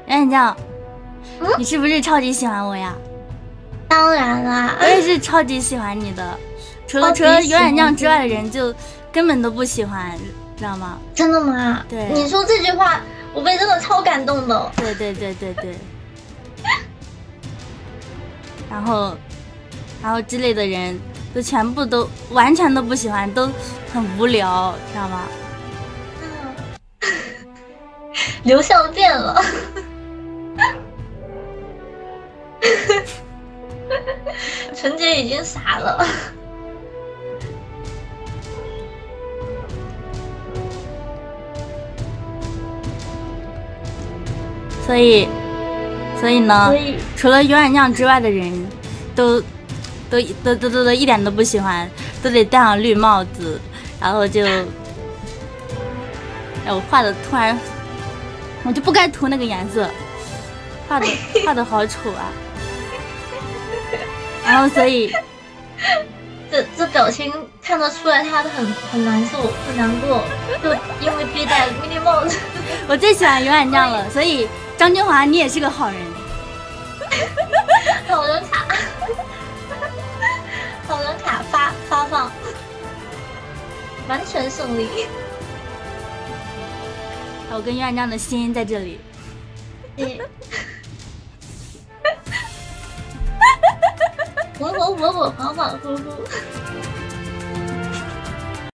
袁远酱，你是不是超级喜欢我呀？ 当然啦， 我也是超级喜欢你的，除了袁远酱之外的人就根本都不喜欢，知道吗？ 真的吗？ 对， 你说这句话，我被真的超感动的。 对。然后之类的人都全部都完全都不喜欢，都很无聊，知道吗？ 流向变了。纯洁已经傻了。 所以呢，除了袁远酱之外的人都一点都不喜欢，都得戴上绿帽子，然后就，我画的突然，我就不该涂那个颜色，画的好丑啊。然后所以， 这表情看得出来他很难受，很难过，就因为别戴绿帽子。 我最喜欢袁远酱了，所以张君华你也是个好人。 好人卡，好人卡发放，完全胜利。 我跟袁远酱的心在这里。 我恍恍惚惚。